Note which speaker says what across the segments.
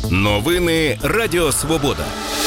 Speaker 1: Новини Радіо Свобода.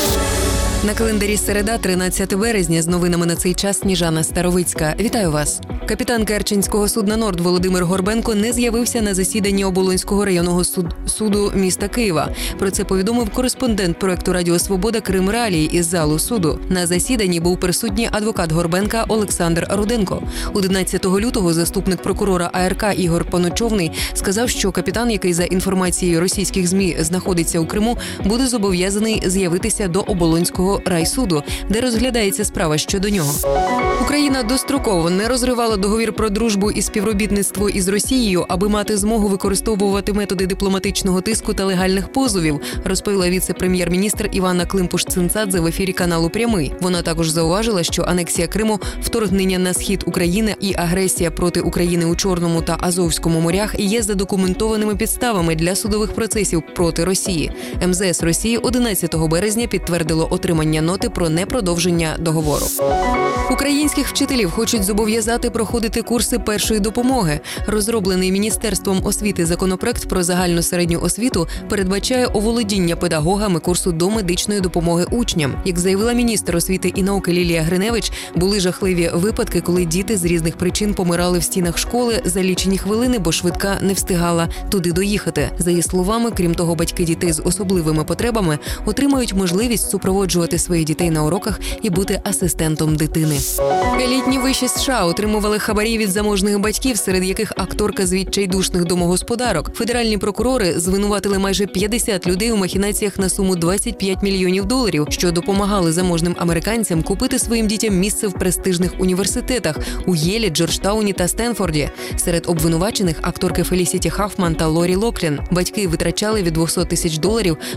Speaker 2: На календарі середа, 13 березня, з новинами на цей час Сніжана Старовицька. Вітаю вас. Капітан Керченського судна «Норд» Володимир Горбенко не з'явився на засіданні Оболонського районного суду міста Києва. Про це повідомив кореспондент проекту «Радіо Свобода» Крим Реалії із залу суду. На засіданні був присутній адвокат Горбенка Олександр Руденко. 11 лютого заступник прокурора АРК Ігор Поночовний сказав, що капітан, який за інформацією російських ЗМІ знаходиться у Криму, буде зобов'язаний з'явитися до Оболонського райсуду, де розглядається справа щодо нього. Україна достроково не розривала договір про дружбу і співробітництво із Росією, аби мати змогу використовувати методи дипломатичного тиску та легальних позовів, розповіла віце-прем'єр-міністр Іванна Климпуш-Цинцадзе в ефірі каналу «Прямий». Вона також зауважила, що анексія Криму, вторгнення на схід України і агресія проти України у Чорному та Азовському морях є задокументованими підставами для судових процесів проти Росії. МЗС Росії 11 березня підтвердило отримання ноти про непродовження договору. Українських вчителів хочуть зобов'язати проходити курси першої допомоги. Розроблений Міністерством освіти законопроект про загальну середню освіту передбачає оволодіння педагогами курсу до медичної допомоги учням. Як заявила міністр освіти і науки Лілія Гриневич, були жахливі випадки, коли діти з різних причин помирали в стінах школи за лічені хвилини, бо швидка не встигала туди доїхати. За її словами, крім того, батьки дітей з особливими потребами отримають можливість супроводжувати своїх дітей на уроках і бути асистентом дитини. Елітні виші США отримували хабарі від заможних батьків, серед яких акторка з відчайдушних домогосподарок. Федеральні прокурори звинуватили майже 50 людей у махінаціях на суму $25 мільйонів, що допомагали заможним американцям купити своїм дітям місце в престижних університетах у Єлі, Джорджтауні та Стенфорді. Серед обвинувачених акторки Фелісіті Хаффман та Лорі Локлін. Батьки витрачали від $200 тисяч до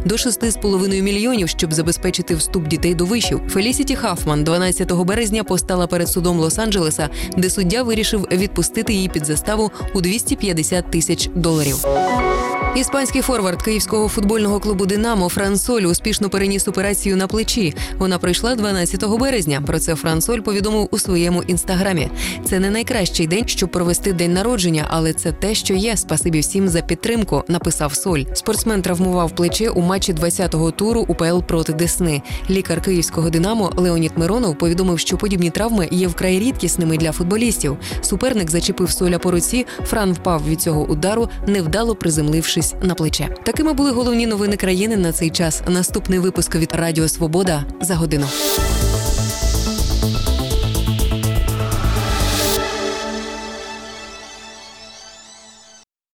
Speaker 2: $6,5 мільйонів, щоб забезпечити вступ дітей до вишів. Фелісіті Хаффман 12 березня постала перед судом Лос-Анджелеса, де суддя вирішив відпустити її під заставу у $250 тисяч. Іспанський форвард київського футбольного клубу «Динамо» Фран Соль успішно переніс операцію на плечі. Вона пройшла 12 березня. Про це Фран Соль повідомив у своєму інстаграмі. Це не найкращий день, щоб провести день народження, але це те, що є. Спасибі всім за підтримку, написав Соль. Спортсмен травмував плече у матчі 20-го туру УПЛ проти Десни. Лікар київського «Динамо» Леонід Миронов повідомив, що подібні травми є вкрай рідкісними для футболістів. Суперник зачепив Соля по руці, Фран впав від цього удару, невдало приземлившись на плече. Такими були головні новини країни на цей час. Наступний випуск від Радіо Свобода за годину.